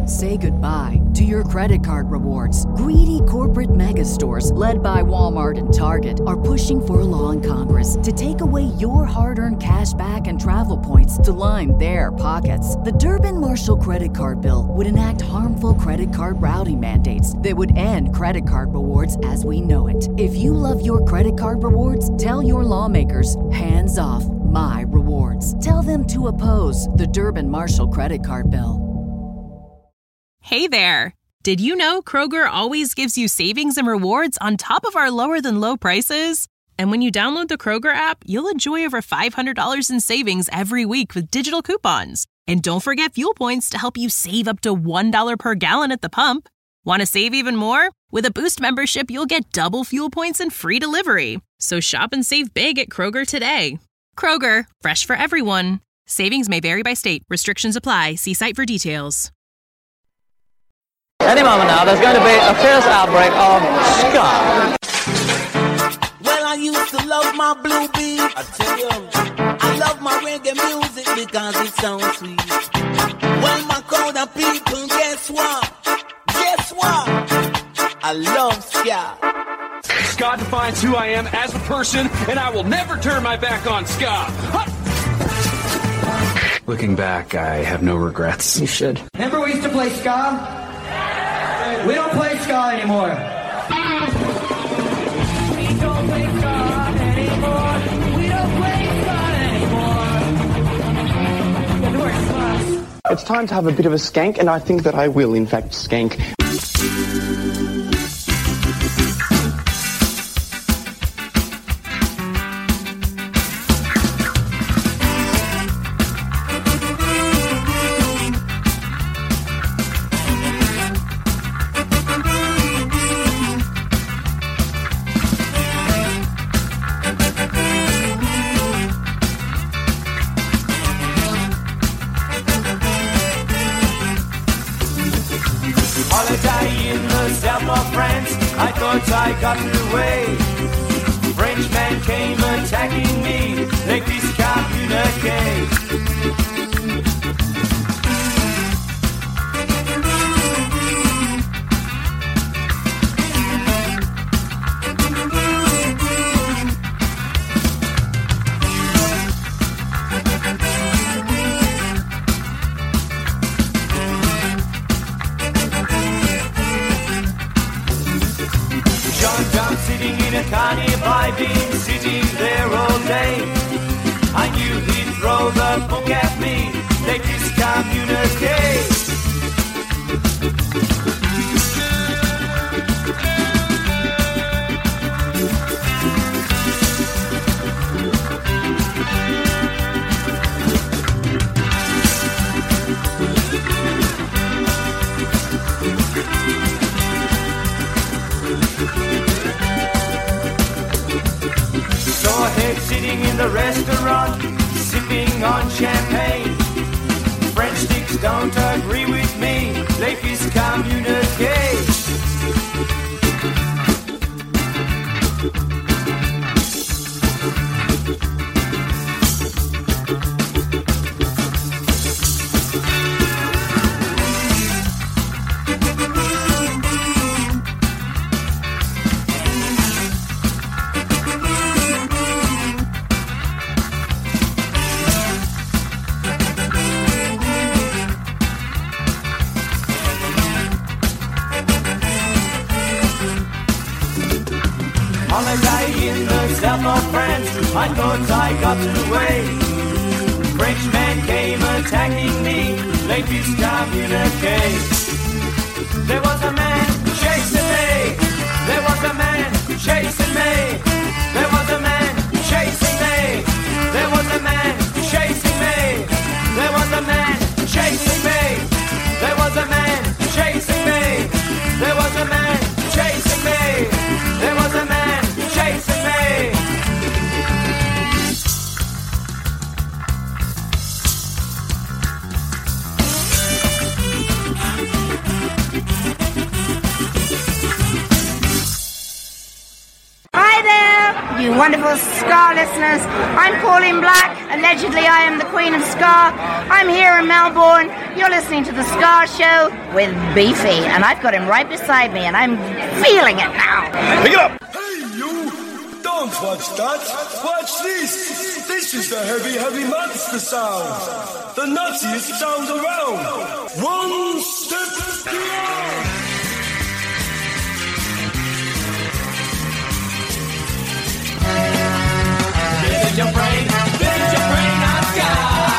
Say goodbye to your credit card rewards. Greedy corporate mega stores, led by Walmart and Target, are pushing for a law in Congress to take away your hard-earned cash back and travel points to line their pockets. The Durbin-Marshall credit card bill would enact harmful credit card routing mandates that would end credit card rewards as we know it. If you love your credit card rewards, tell your lawmakers, hands off my rewards. Tell them to oppose the Durbin-Marshall credit card bill. Hey there! Did you know Kroger always gives you savings and rewards on top of our lower-than-low prices? And when you download the Kroger app, you'll enjoy over $500 in savings every week with digital coupons. And don't forget fuel points to help you save up to $1 per gallon at the pump. Want to save even more? With a Boost membership, you'll get double fuel points and free delivery. So shop and save big at Kroger today. Kroger, fresh for everyone. Savings may vary by state. Restrictions apply. See site for details. Any moment now, there's going to be a fierce outbreak of ska. Well, I used to love my blue beat. I tell you, I love my reggae music because it sounds sweet. Well, my crowd of people, guess what? Guess what? I love ska. Ska defines who I am as a person, and I will never turn my back on ska. Looking back, I have no regrets. You should. Remember we used to play ska? We don't play ska anymore. We don't play ska anymore. We don't play ska anymore. It's time to have a bit of a skank, and I think that I will, in fact, skank. I got away. Frenchmen came attacking me. They discommunicate. I've been sitting there all day. I knew he'd throw the book at me. They discommunicate. Sitting in the restaurant, sipping on champagne. French sticks don't agree with me. They discommunicate. Holiday in the south of France, I thought I got away. Frenchmen came attacking me, they discommunicate. There was a man chasing me, there was a man chasing me, there was a man chasing me, there was a man chasing me, there was a man chasing me, there was a man chasing me, there was a man chasing me, there was a man chasing me. Hi there, you wonderful ska listeners. I'm Pauline Black. Allegedly, I am the Queen of Ska. I'm here in Melbourne You're listening to The Ska Show with Beefy, and I've got him right beside me, and I'm feeling it now. Pick it up! Hey, you! Don't watch that. Watch this. This is the heavy monster sound. The nuttiest sound around. One step beyond. Visit your brain on Ska.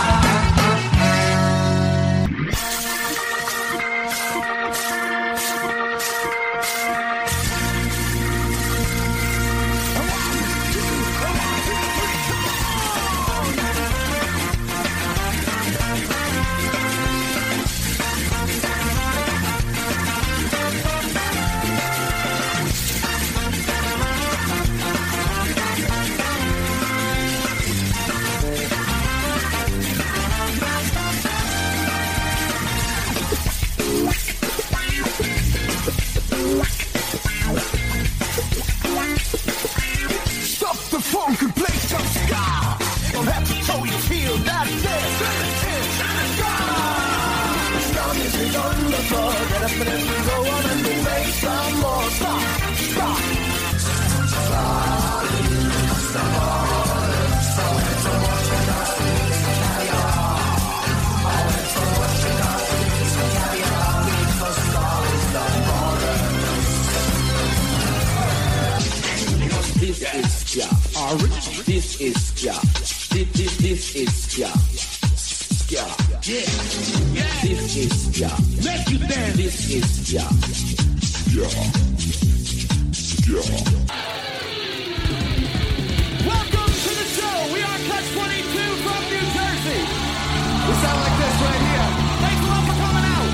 This is ska. This is ska. Ska. Yeah. This is ska. Make you dance. This is ska. Ska. Ska. Welcome to the show. We are Cut 22 from New Jersey. We sound like this right here. Thanks a lot for coming out.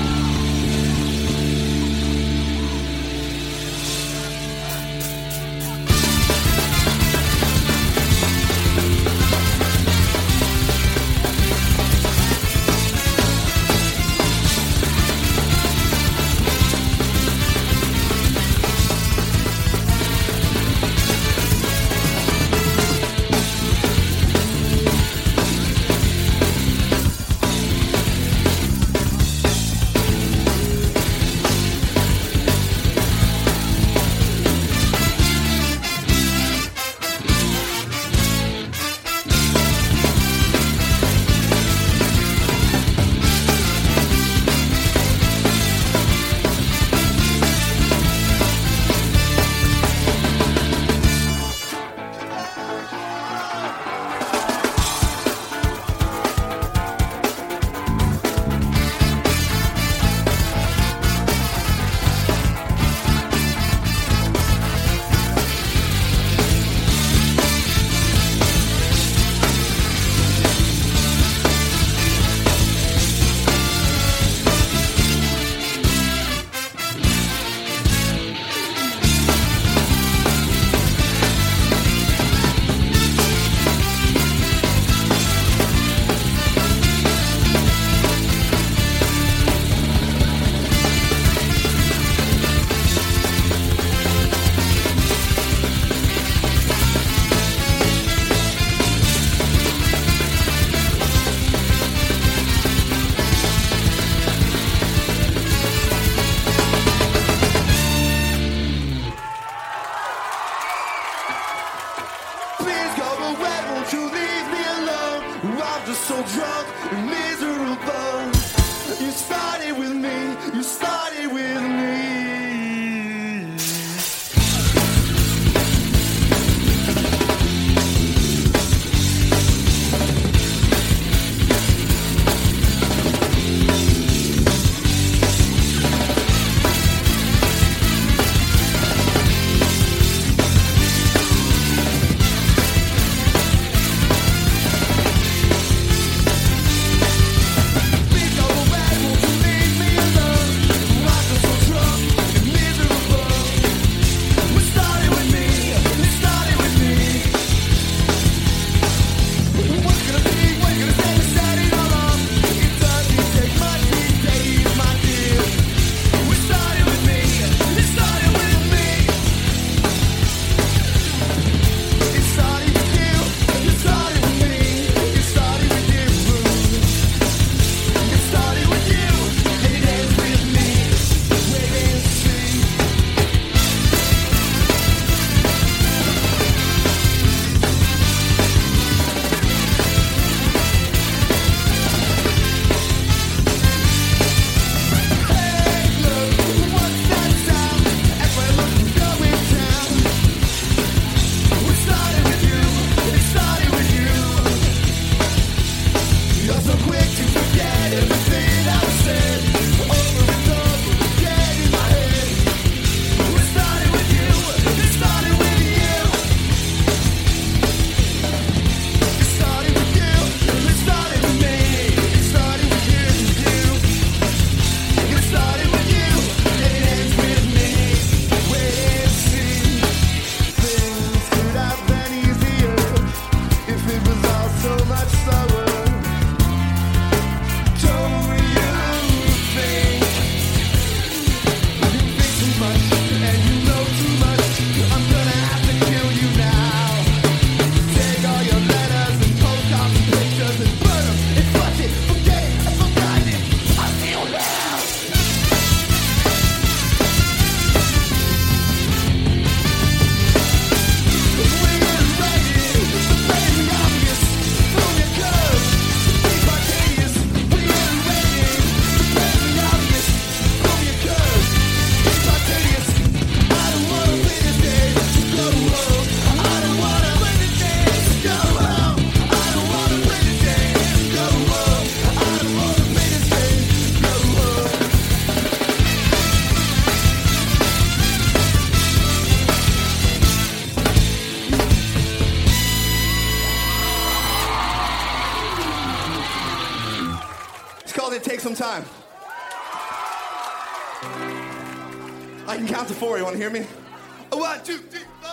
time. I can count to 4. You want to hear me? 1, 2, 3, 4.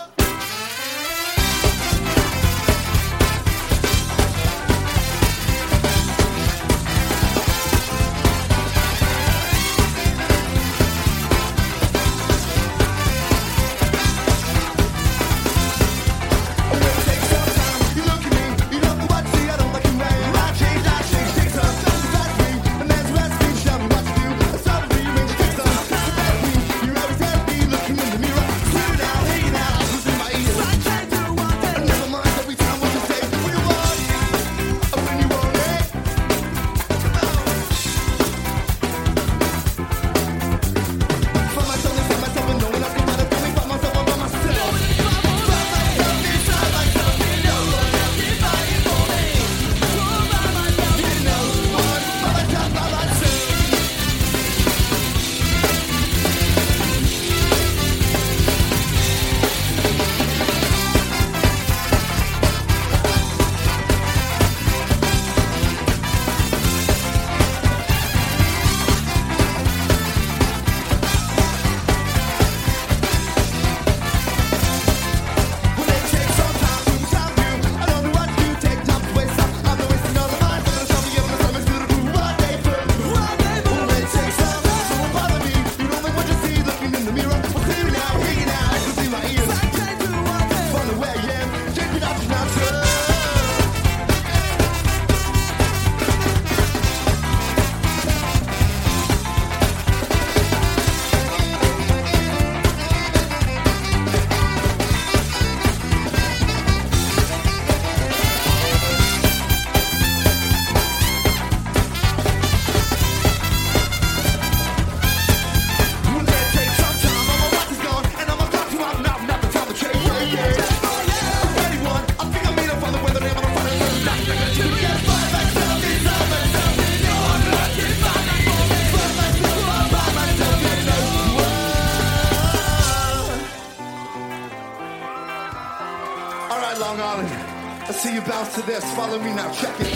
Long Island. I see you bounce to this. Follow me now. Check it.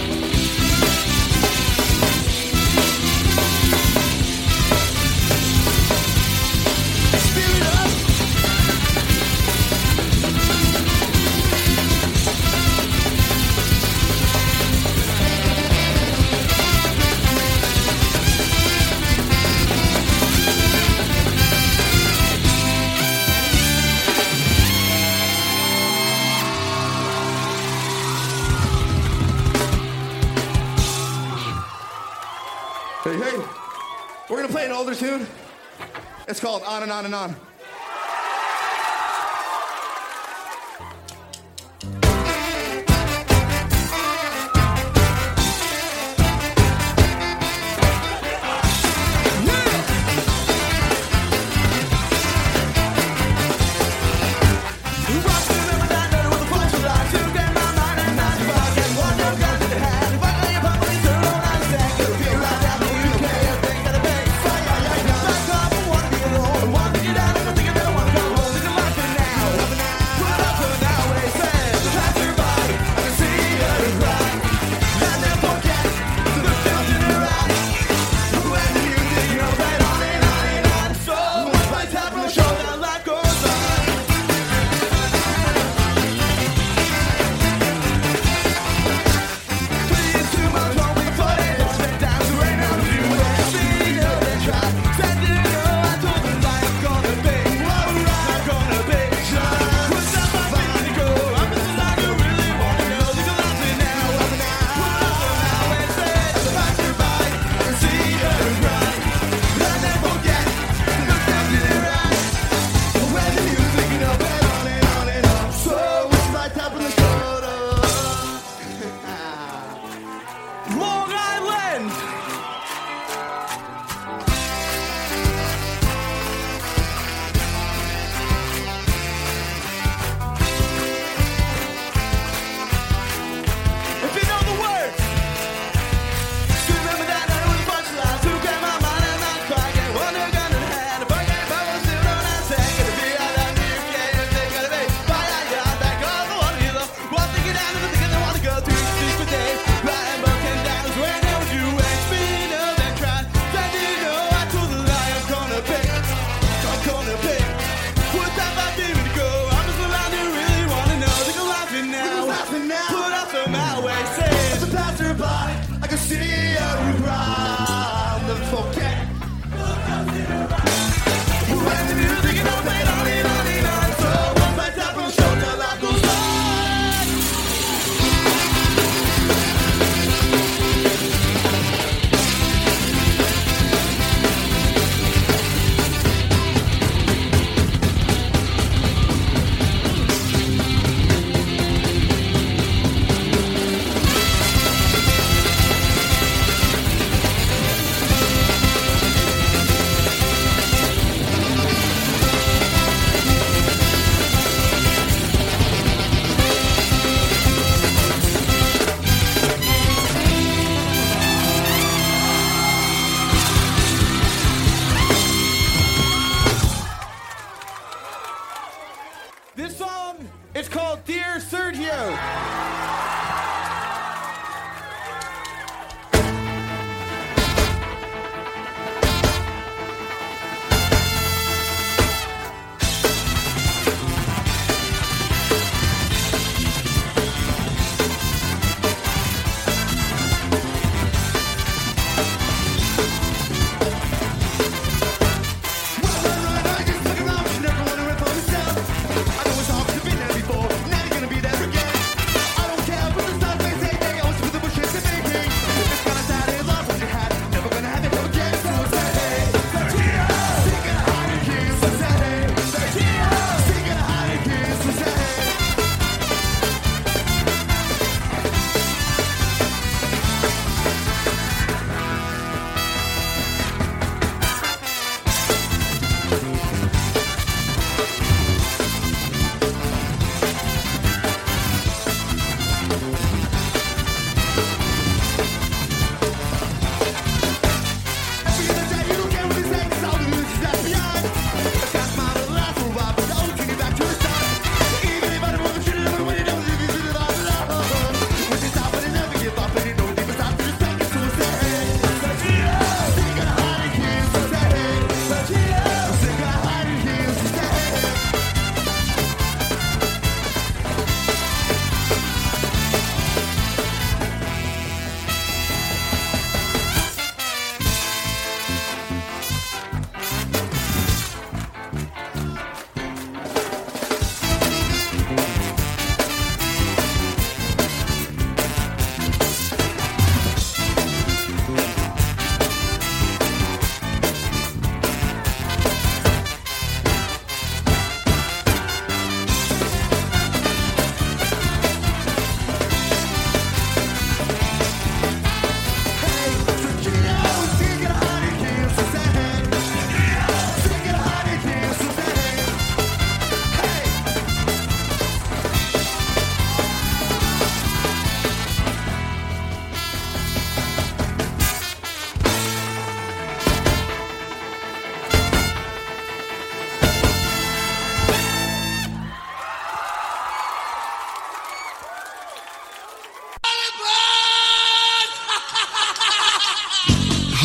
Speed it up. Hey, we're gonna play an older tune. It's called On and On and On. Get out of the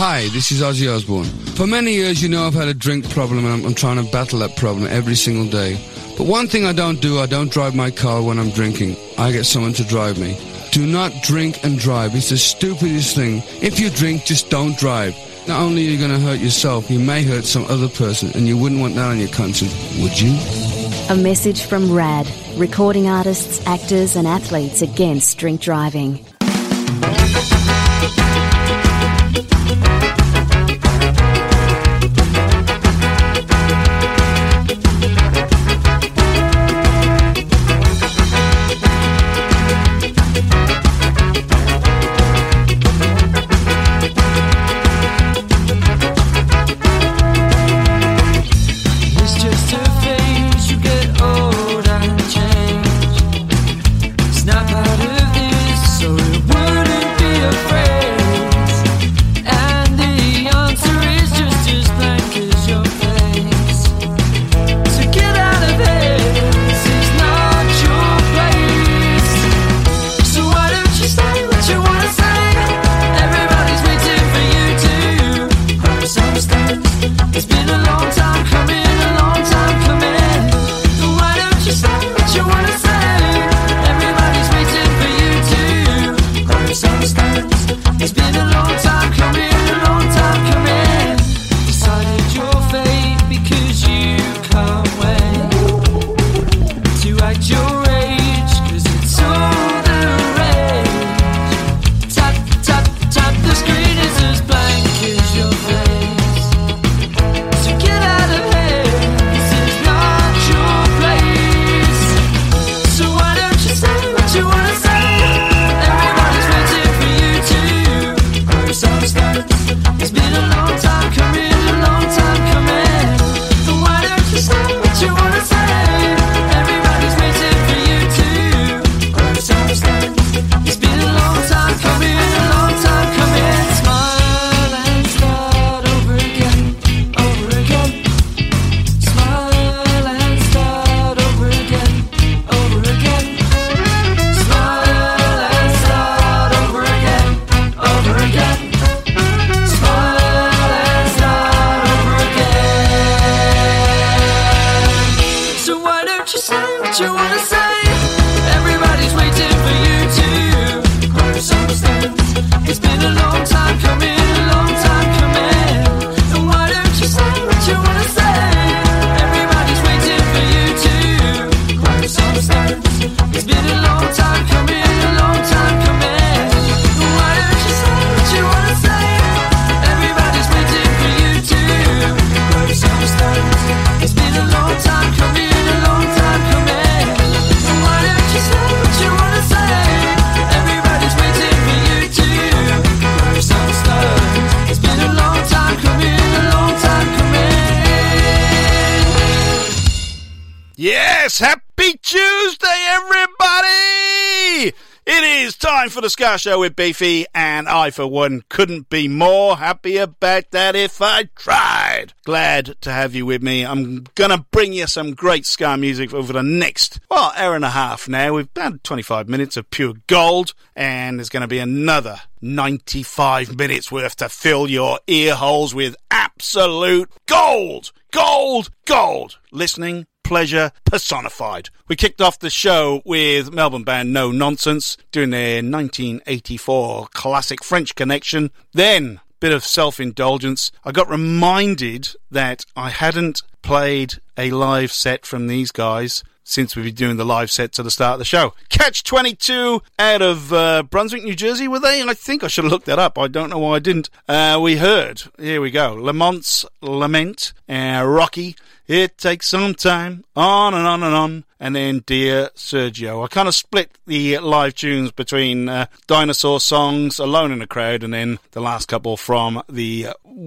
Hi, this is Ozzy Osbourne. For many years, you know I've had a drink problem, and I'm trying to battle that problem every single day. But one thing I don't drive my car when I'm drinking. I get someone to drive me. Do not drink and drive. It's the stupidest thing. If you drink, just don't drive. Not only are you going to hurt yourself, you may hurt some other person, and you wouldn't want that on your conscience, would you? A message from RAD, recording artists, actors and athletes against drink driving. Happy Tuesday, everybody! It is time for the Ska Show with Beefy, and I, for one, couldn't be more happy about that if I tried. Glad to have you with me. I'm gonna bring you some great ska music over the next, hour and a half now. We've had 25 minutes of pure gold, and there's gonna be another 95 minutes worth to fill your ear holes with absolute gold! Gold! Gold! Listening pleasure personified. We kicked off the show with Melbourne band No Nonsense doing their 1984 classic French Connection. Then, bit of self-indulgence. I got reminded that I hadn't played a live set from these guys since we've been doing the live sets at the start of the show. Catch 22 out of Brunswick, New Jersey, were they? I think I should have looked that up. I don't know why I didn't. We heard, here we go, Lamont's Lament, Rocky, It Takes Some Time, on and on and on, and then Dear Sergio. I kind of split the live tunes between Dinosaur Songs, Alone in the Crowd, and then the last couple from the,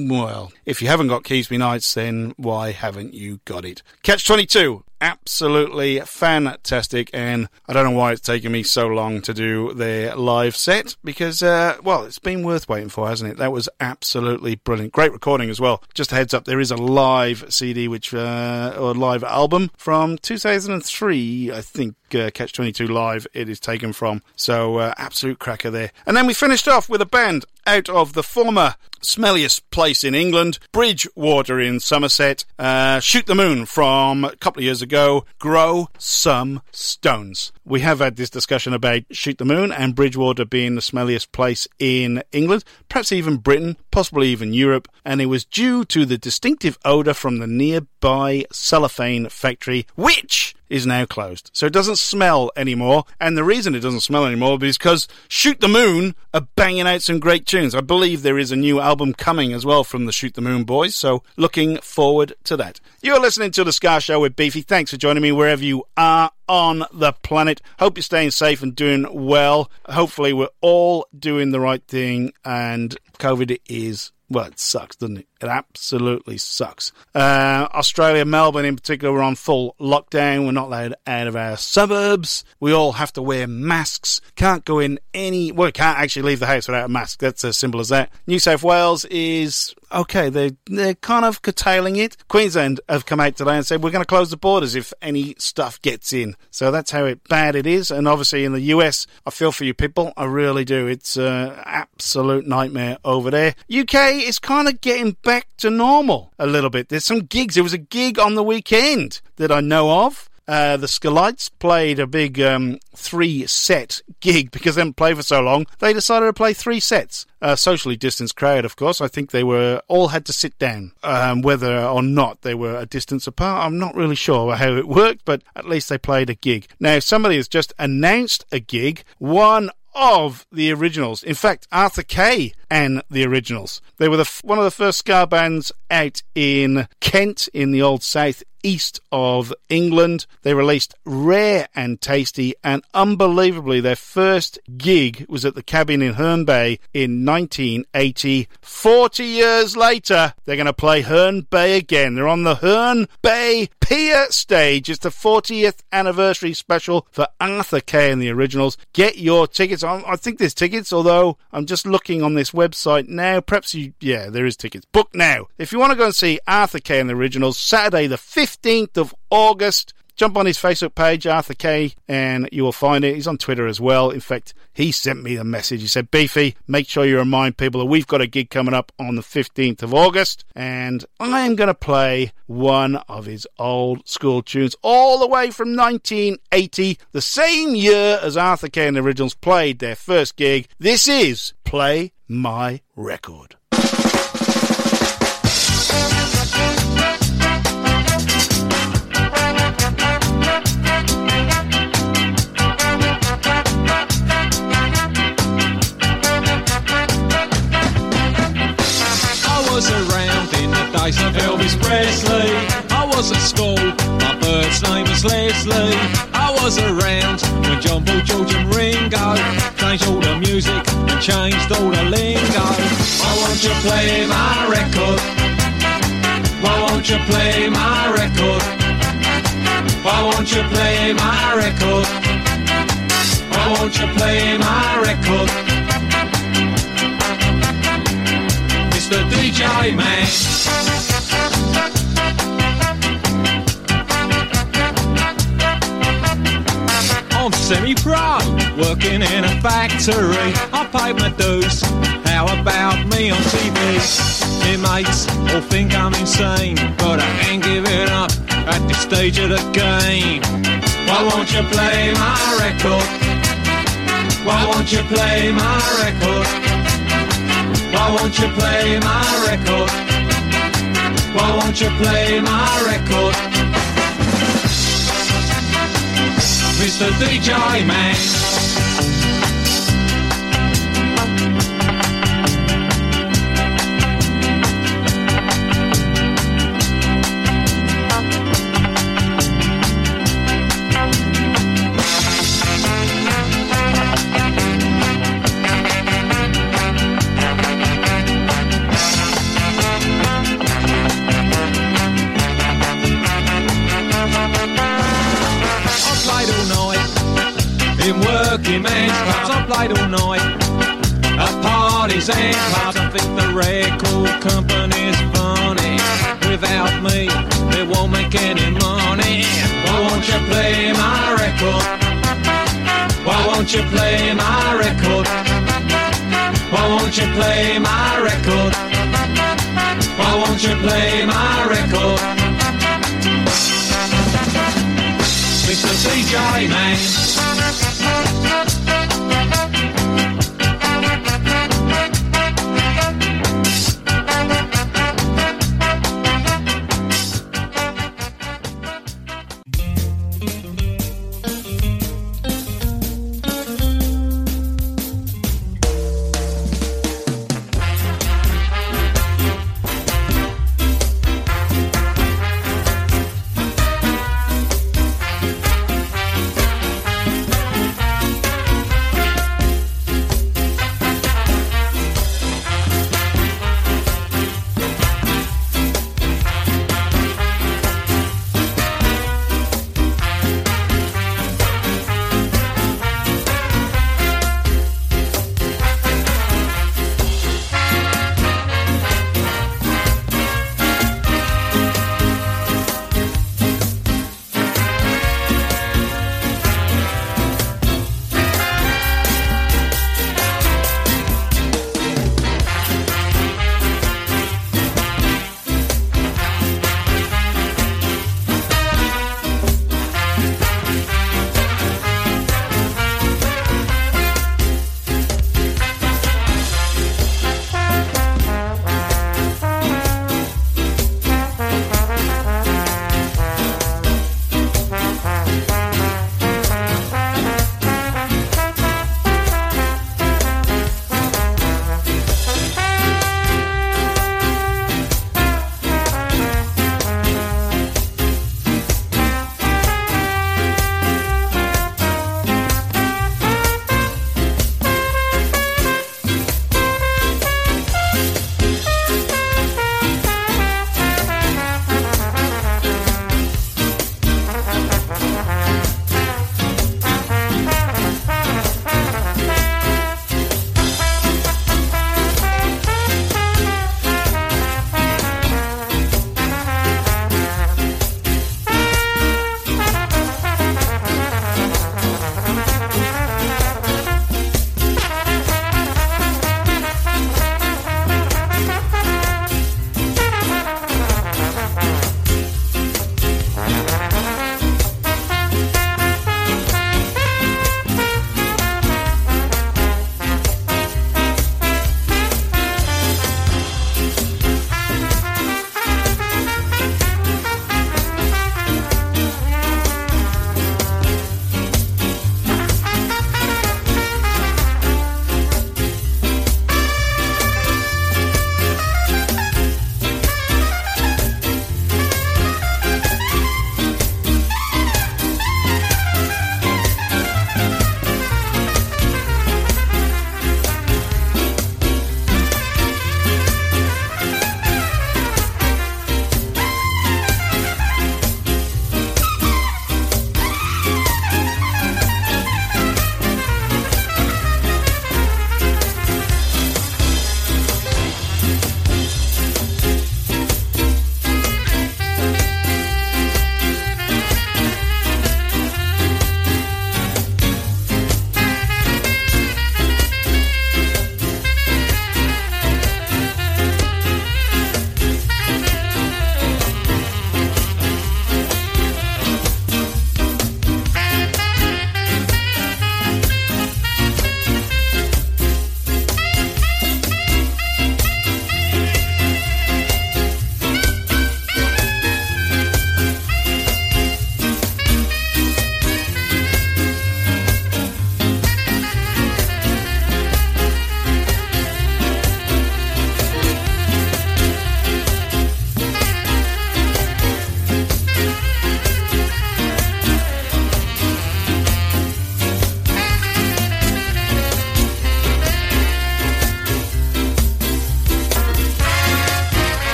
if you haven't got Keysby Nights, then why haven't you got it? Catch 22. Absolutely fantastic, and I don't know why it's taken me so long to do their live set, because, it's been worth waiting for, hasn't it? That was absolutely brilliant. Great recording as well. Just a heads up, there is a live CD, or live album from 2003, I think. Catch-22 Live it is taken from. So absolute cracker there. And then we finished off with a band out of the former smelliest place in England, Bridgewater in Somerset. Shoot the Moon from a couple of years ago. Grow Some Stones. We have had this discussion about Shoot the Moon and Bridgewater being the smelliest place in England, perhaps even Britain, possibly even Europe, and it was due to the distinctive odour from the nearby cellophane factory, which is now closed. So it doesn't smell anymore, and the reason it doesn't smell anymore is because Shoot the Moon are banging out some great tunes. I believe there is a new album coming as well from the Shoot the Moon boys, so looking forward to that. You're listening to The Ska Show with Beefy. Thanks for joining me wherever you are on the planet. Hope you're staying safe and doing well. Hopefully we're all doing the right thing, and COVID is, well, it sucks, doesn't it? It absolutely sucks. Australia, Melbourne in particular, we're on full lockdown. We're not allowed out of our suburbs. We all have to wear masks. Can't go in any... Well, can't actually leave the house without a mask. That's as simple as that. New South Wales is... Okay, they're kind of curtailing it. Queensland have come out today and said we're going to close the borders if any stuff gets in. So that's how bad it is. And obviously in the US, I feel for you people. I really do. It's an absolute nightmare over there. UK is kind of getting back to normal a little bit. There's some gigs. There was a gig on the weekend that I know of. The Skalites played a big 3-set gig because they haven't played for so long. They decided to play 3 sets. Socially distanced crowd, of course. I think they were all had to sit down. Whether or not they were a distance apart, I'm not really sure how it worked, but at least they played a gig. Now, somebody has just announced a gig. One of the Originals. In fact, Arthur Kay and the Originals. They were one of the first ska bands out in Kent, in the old south east of England. They released Rare and Tasty, and unbelievably their first gig was at the Cabin in Herne Bay in 1980. 40 years later, they're going to play Herne Bay again. They're on the Herne Bay Pier stage. It's the 40th anniversary special for Arthur Kay and the Originals. Get your tickets. I think there's tickets, although I'm just looking on this website now. Perhaps there is tickets. Book now. If you want to go and see Arthur Kay and the Originals, Saturday the 15th of August, jump on his Facebook page, Arthur Kay, and you will find it. He's on Twitter as well. In fact, he sent me the message. He said, Beefy, make sure you remind people that we've got a gig coming up on the 15th of August, and I am going to play one of his old school tunes all the way from 1980, the same year as Arthur Kay and the Originals played their first gig. This is Play My Record. Was around in the days of Elvis Presley. I was at school, my bird's name was Leslie. I was around when John Paul, George and Ringo changed all the music and changed all the lingo. Why won't you play my record? Why won't you play my record? Why won't you play my record? Why won't you play my record? The DJ man. I'm semi-pro, working in a factory. I paid my dues. How about me on TV? My mates all think I'm insane, but I ain't giving up at this stage of the game. Why won't you play my record? Why won't you play my record? Why won't you play my record? Why won't you play my record? Mr. DJ man. In working men's clubs, I played all night. At parties and clubs, I think the record company's funny. Without me, they won't make any money. Why won't you play my record? record? Why won't you play my record? Why won't you play my record? Why won't you play my record? Mr. CJ Man.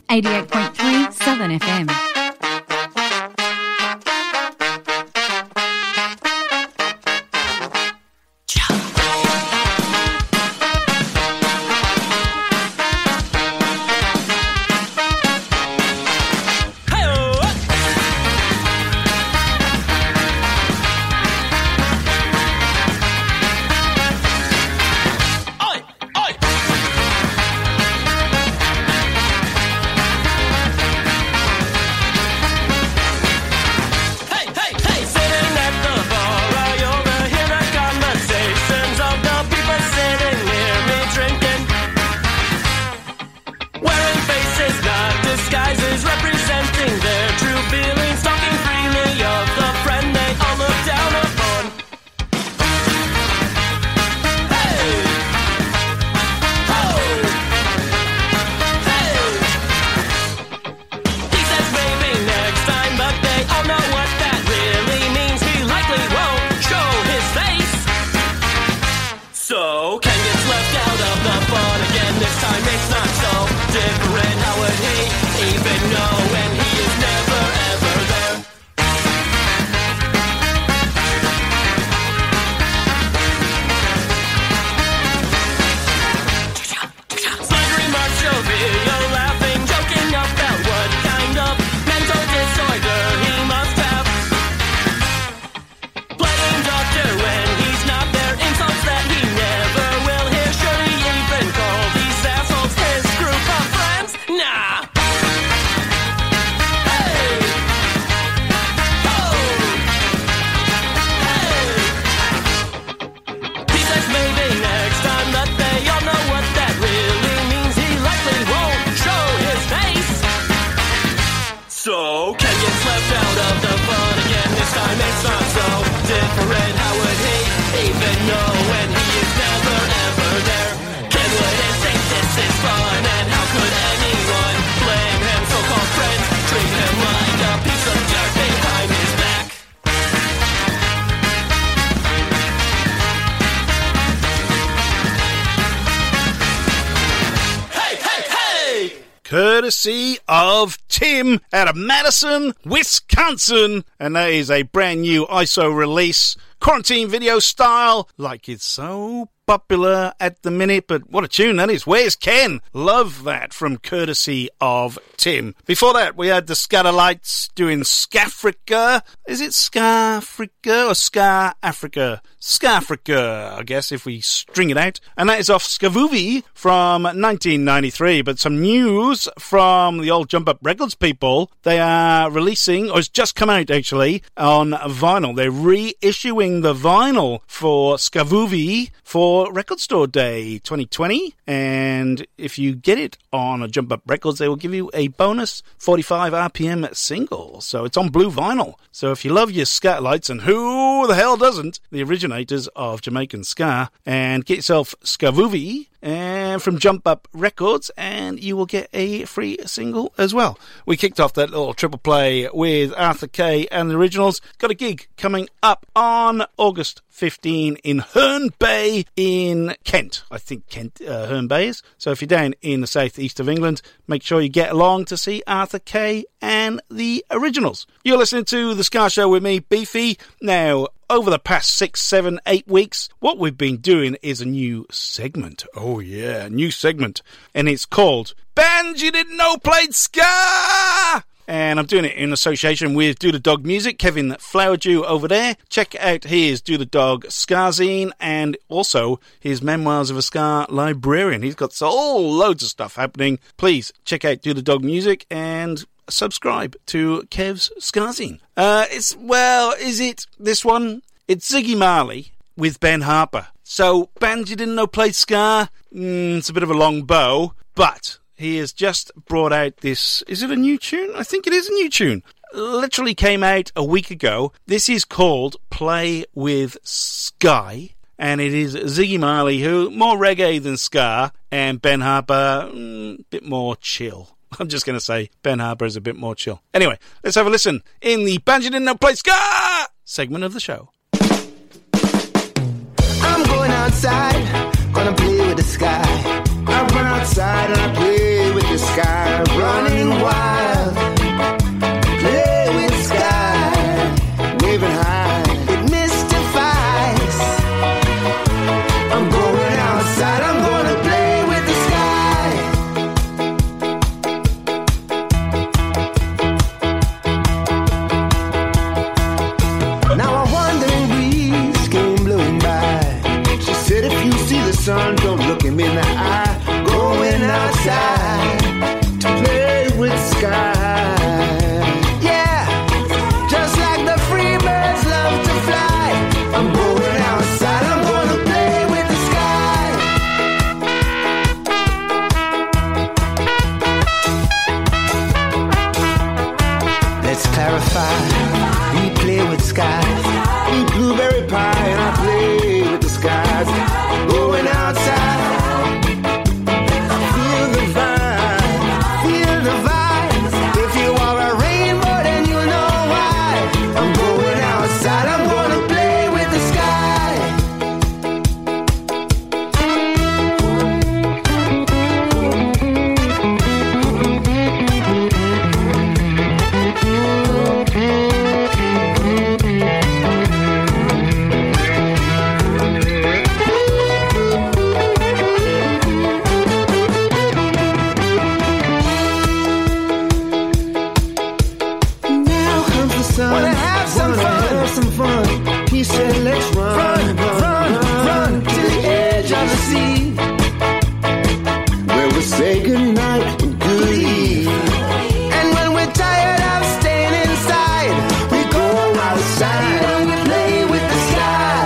88.3 Southern FM. Courtesy of Tim out of Madison, Wisconsin. And that is a brand new ISO release, quarantine video style, like it's so popular at the minute. But what a tune that is. Where's Ken? Love that from courtesy of Tim. Before that, we had the Scatterlights doing Scafrica. Is it Scafrica or Ska Africa? Scafrica, I guess, if we string it out. And that is off Skavuvi from 1993. But some news from the old Jump Up Records people. They are releasing, or it's just come out actually, on vinyl. They're reissuing the vinyl for Skavuvi for Record Store Day 2020. And if you get it on a Jump Up Records, they will give you a bonus 45 RPM single. So it's on blue vinyl. So if you love your Scatterlights, and who the hell doesn't, the originators of Jamaican ska, and get yourself Skavuvi and from Jump Up Records, and you will get a free single as well. We kicked off that little triple play with Arthur Kay and the Originals. Got a gig coming up on August 15 in Herne Bay in Kent. I think Kent, Herne Bay is. So if you're down in the southeast of England, make sure you get along to see Arthur Kay and the Originals. You're listening to The Ska Show with me, Beefy. Now, over the past 6, 7, 8 weeks, what we've been doing is a new segment. Oh yeah, a new segment. And it's called Bands You Didn't Know Played Ska! And I'm doing it in association with Do the Dog Music, Kevin Flowerdew over there. Check out his Do the Dog Skazine and also his Memoirs of a Ska Librarian. He's got loads of stuff happening. Please check out Do the Dog Music and subscribe to Kev's Skazine. Is it this one? It's Ziggy Marley with Ben Harper. So, bands you didn't know played ska? It's a bit of a long bow, but he has just brought out this... Is it a new tune? I think it is a new tune. Literally came out a week ago. This is called Play with Sky, and it is Ziggy Marley, who more reggae than ska, and Ben Harper, bit more chill. I'm just going to say Ben Harper is a bit more chill. Anyway, let's have a listen in the Bands You Didn't Know Play Ska segment of the show. I'm going outside, gonna play with the sky. I run outside and I play with the sky. Running wild. Play with sky, waving high. It mystifies. I'm going outside, I'm gonna play with the sky. Now a wandering breeze came blowing by. She said, if you see the sun, don't look him in the eye. Going outside to play with sky. Yeah, just like the free birds love to fly. I'm going outside, I'm gonna play with the sky. Let's clarify, we play with skies. Eat blueberry pie and I play with the skies. Going outside. Feel the vibe, feel the vibe. If you are a rainbow, then you know why. I'm going outside, I'm gonna play with the sky. Now comes the sun. Wanna have some fun. He said, let's run, run to the edge of the sea, where we say goodnight and good eve. And when we're tired of staying inside, we go outside and we play with the sky.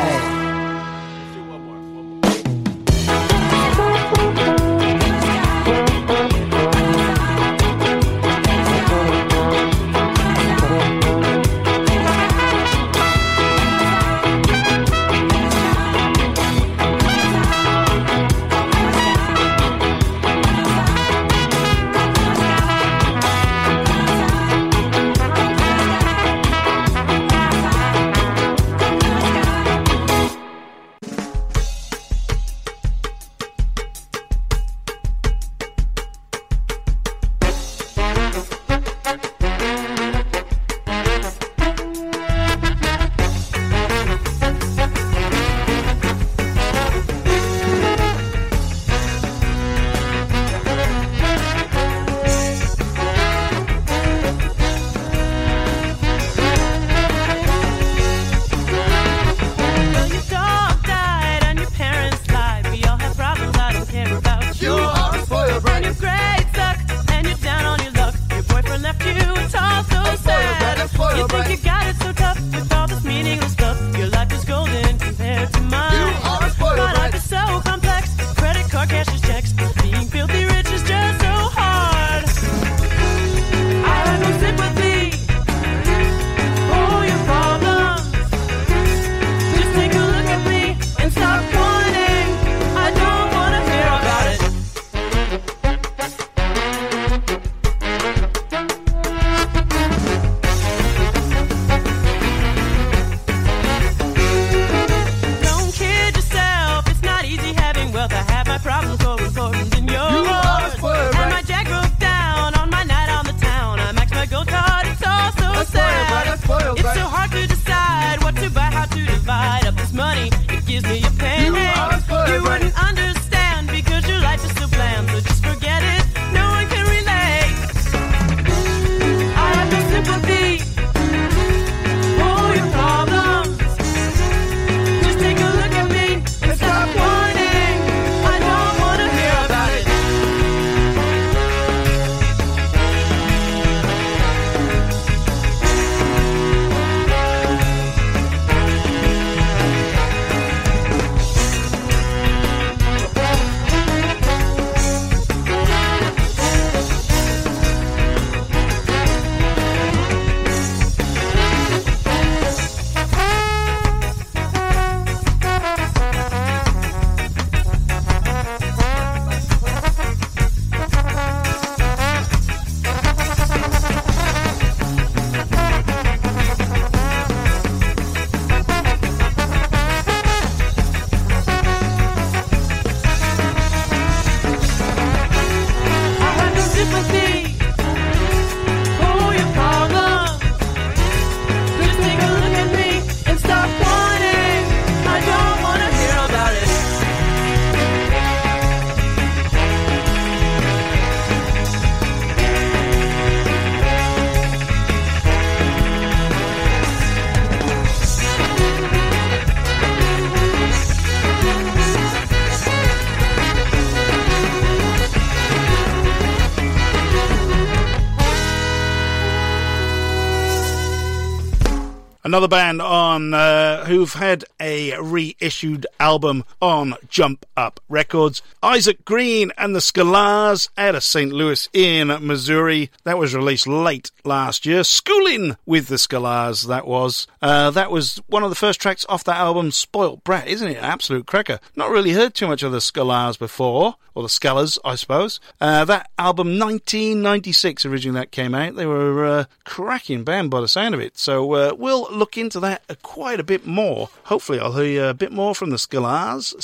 Another band on who've had a reissued album on Jump Up Records. Isaac Green and the Scalars out of St. Louis in Missouri. That was released late last year. Schooling with the Scalars, that was. That was one of the first tracks off that album, Spoilt Brat. Isn't it an absolute cracker? Not really heard too much of the Scalars before, or the Scalars, I suppose. That album, 1996 originally that came out. They were a cracking band by the sound of it. So we'll look into that quite a bit more. Hopefully I'll hear a bit more from the Scalars.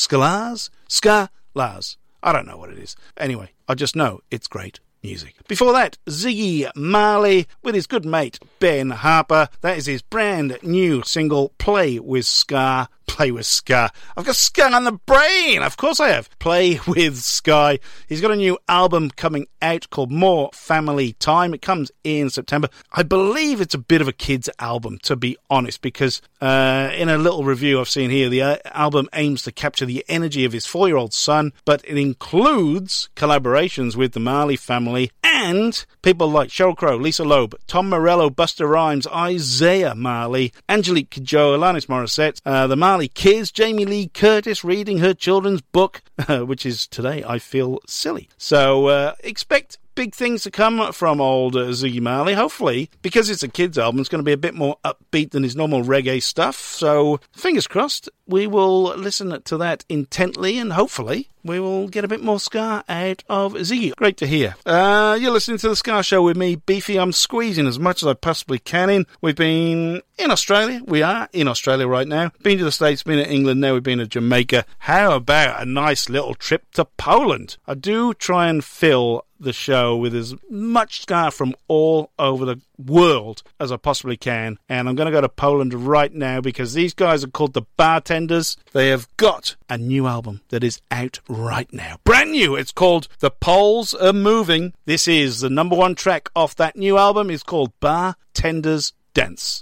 Scalars. I don't know what it is. Anyway, I just know it's great music. Before that, Ziggy Marley with his good mate Ben Harper. That is his brand new single, Play with Ska. Play with Ska. I've got ska on the brain. Of course I have. Play with Sky. He's got a new album coming out called More Family Time. It comes in September. I believe it's a bit of a kid's album, to be honest, because in a little review I've seen here, the album aims to capture the energy of his 4-year-old son, but it includes collaborations with the Marley family and people like Sheryl Crow, Lisa Loeb, Tom Morello, Busta Rhymes, Isaiah Marley, Angelique Kidjo, Alanis Morissette, the Marley Kids, Jamie Lee Curtis reading her children's book, which is Today I Feel Silly. So expect big things to come from old Ziggy Marley, hopefully, because it's a kid's album, it's going to be a bit more upbeat than his normal reggae stuff, so fingers crossed we will listen to that intently, and hopefully we will get a bit more ska out of Ziggy. Great to hear. You're listening to The Ska Show with me, Beefy. I'm squeezing as much as I possibly can in. We've been in Australia. We are in Australia right now. Been to the States, been to England, now we've been to Jamaica. How about a nice little trip to Poland? I do try and fill the show with as much ska from all over the world as I possibly can, and I'm going to go to Poland right now because these guys are called the Bartenders. They have got a new album that is out right now, brand new. It's called The Poles Are Moving. This is the #1 track off that new album. It's called Bartenders Dance.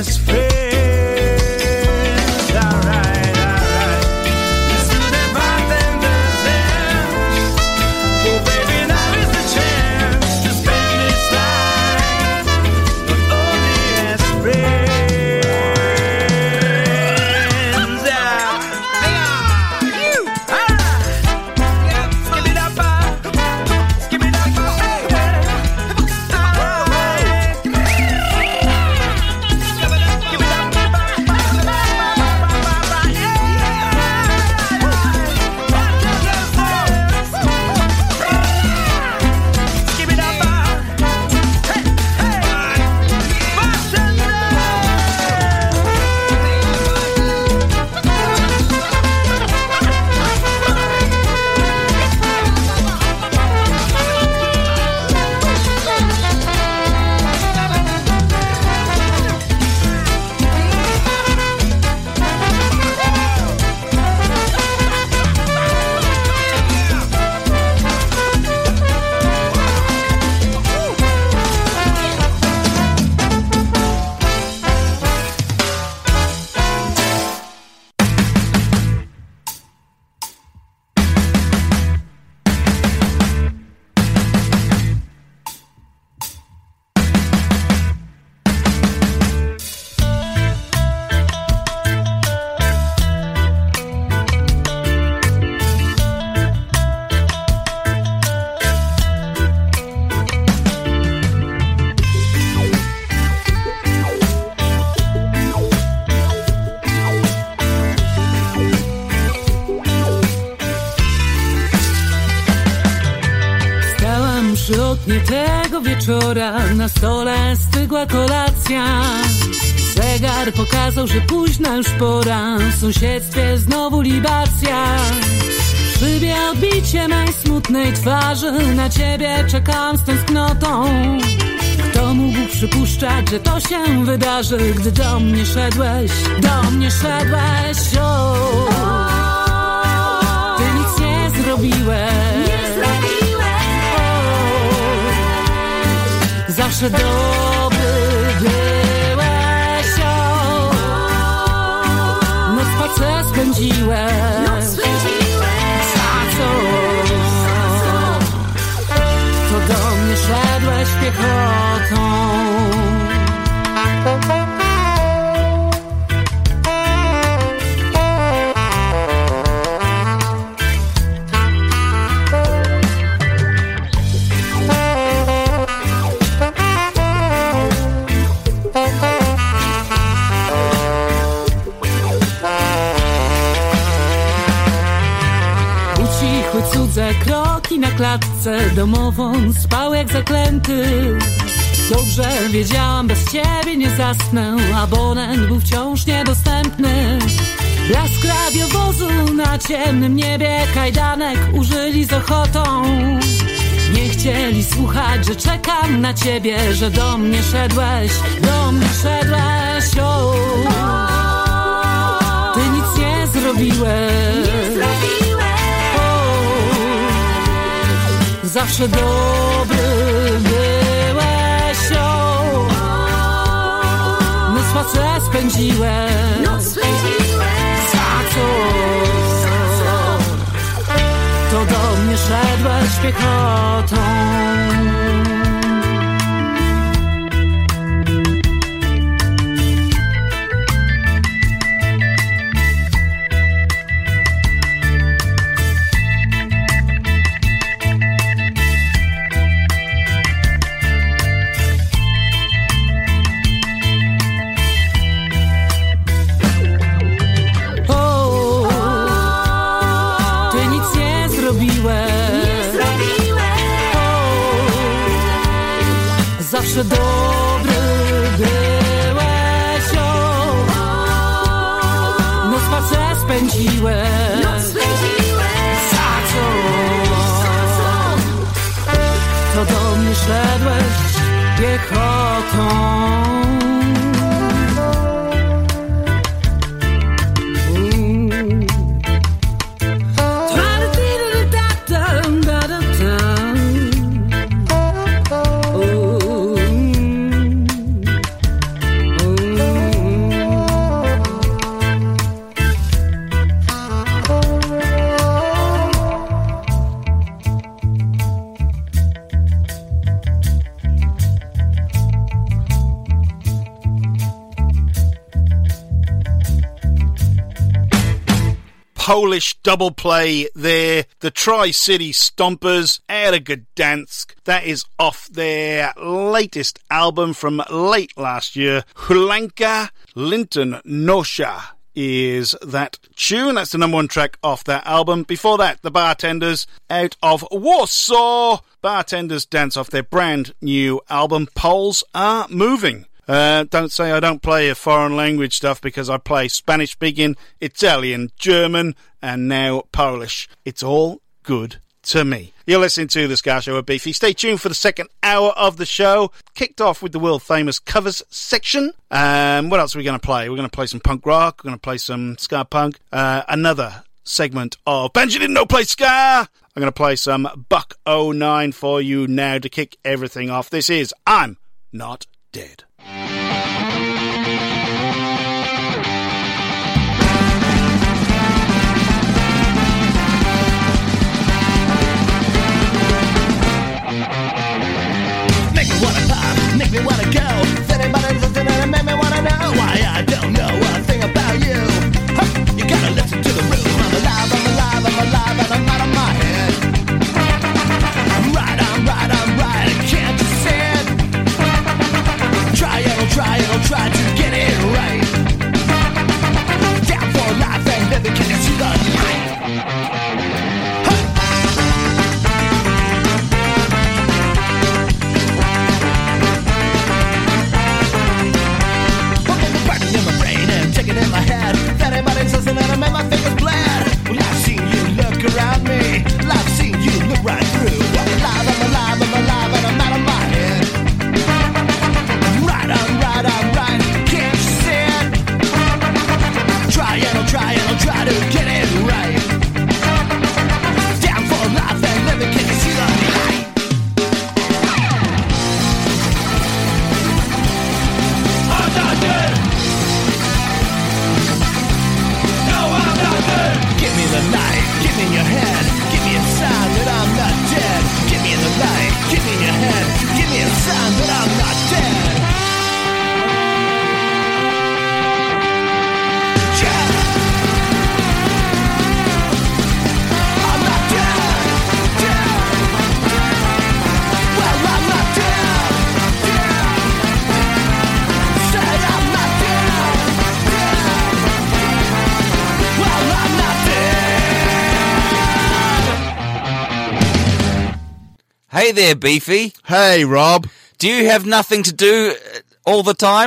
best friends. Alright, alright. Let's do the vibe and the dance. Oh baby, now is the chance to spend this life, but only as friends. Tego wieczora na stole stygła kolacja. Zegar pokazał, że późna już pora. W sąsiedztwie znowu libacja. W szybie odbicie mej smutnej twarzy. Na ciebie czekam z tęsknotą. Kto mógł przypuszczać, że to się wydarzy, gdy do mnie szedłeś, o. Ty nic nie zrobiłeś. Zawsze dobry byłeś, o. Noc w pace spędziłeś. Za co? To do mnie szedłeś piechotą. Cudze kroki na klatce domową, spał jak zaklęty. Dobrze wiedziałam, bez ciebie nie zasnę. Abonent był wciąż niedostępny. Blask radiowozu na ciemnym niebie, kajdanek użyli z ochotą. Nie chcieli słuchać, że czekam na ciebie, że do mnie szedłeś, o. Ty nic nie zrobiłeś. Zawsze dobry byłeś, o. Noc w pace spędziłeś. Za co? To do mnie szedłeś piechotą. Zawsze dobry byłeś, o. Noc w pace spędziłeś. Za co? To do mnie szedłeś piechotą. Polish double play there. The Tri-City Stompers out of Gdansk. That is off their latest album from late last year. Hulanka Linton Nosha is that tune. That's the number one track off that album. Before that, the Bartenders out of Warsaw. Bartenders dance off their brand new album, Poles Are Moving. Don't say I don't play a foreign language stuff, because I play Spanish speaking, Italian, German, and now Polish. It's all good to me. You're listening to The Ska Show with Beefy. Stay tuned for the second hour of the show. Kicked off with the world famous covers section. What else are we going to play? We're going to play some punk rock. We're going to play some ska punk. Another segment of Benji Didn't Know Play Ska. I'm going to play some Buck 09 for you now to kick everything off. This is I'm Not Dead. Make me wanna pop, make me wanna go. If anybody's listening, it make me wanna know why I don't know a thing about you. Huh, you gotta listen to the room. I'm alive, I'm alive, I'm alive, and I'm out of my head. I'm right, can't you see it? I'll try to get it right. Down for life and living, can you see the light? Burning in my brain and ticking in my head. If anybody's listening, I make my fingers bled. Well, I've seen you look around me. Well, I've seen you look right through. I'm alive, and I'm out of my head. I'm right, can't you see it? I'll try to get it right. Down for life and living, can you see the light? I'm not dead. No, I'm not dead. Give me the light, give me your head. Give me a sign that I'm not dead. Give me the light, give me your head. Give me a sign that I'm not dead. Hey there, Beefy. Hey, Rob. Do you have nothing to do all the time?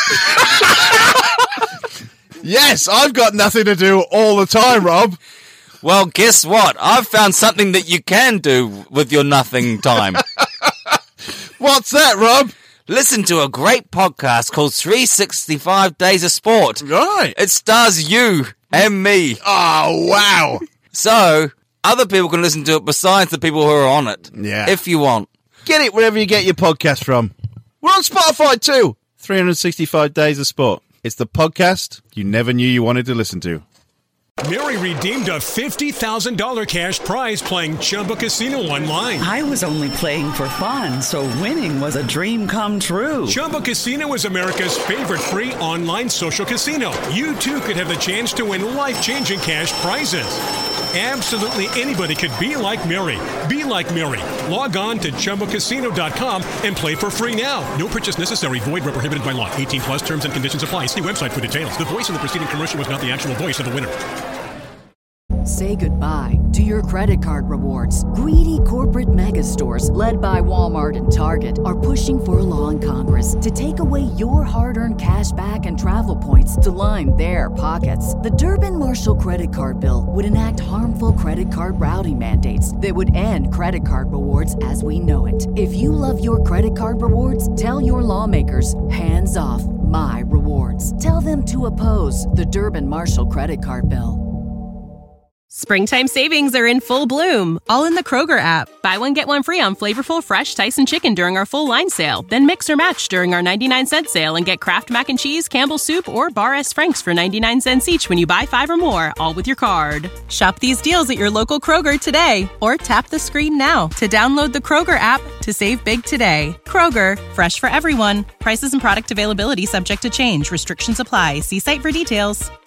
Yes, I've got nothing to do all the time, Rob. Well, guess what? I've found something that you can do with your nothing time. What's that, Rob? Listen to a great podcast called 365 Days of Sport. Right. It stars you and me. Oh, wow. So, other people can listen to it besides the people who are on it. Yeah. If you want. Get it wherever you get your podcast from. We're on Spotify too. 365 Days of Sport. It's the podcast you never knew you wanted to listen to. Mary redeemed a $50,000 cash prize playing Chumba Casino online. I was only playing for fun, so winning was a dream come true. Chumba Casino is America's favorite free online social casino. You too could have the chance to win life-changing cash prizes. Absolutely anybody could be like Mary. Be like Mary. Log on to ChumbaCasino.com and play for free now. No purchase necessary. Void where prohibited by law. 18 plus terms and conditions apply. See website for details. The voice in the preceding commercial was not the actual voice of the winner. Say goodbye to your credit card rewards. Greedy corporate mega stores, led by Walmart and Target, are pushing for a law in Congress to take away your hard-earned cash back and travel points to line their pockets. The Durbin-Marshall credit card bill would enact harmful credit card routing mandates that would end credit card rewards as we know it. If you love your credit card rewards, tell your lawmakers, hands off my rewards. Tell them to oppose the Durbin-Marshall credit card bill. Springtime savings are in full bloom, all in the Kroger app. Buy one, get one free on flavorful, fresh Tyson chicken during our full line sale. Then mix or match during our 99-cent sale and get Kraft Mac and Cheese, Campbell's Soup, or Bar S. Frank's for 99 cents each when you buy 5 or more, all with your card. Shop these deals at your local Kroger today, or tap the screen now to download the Kroger app to save big today. Kroger, fresh for everyone. Prices and product availability subject to change. Restrictions apply. See site for details.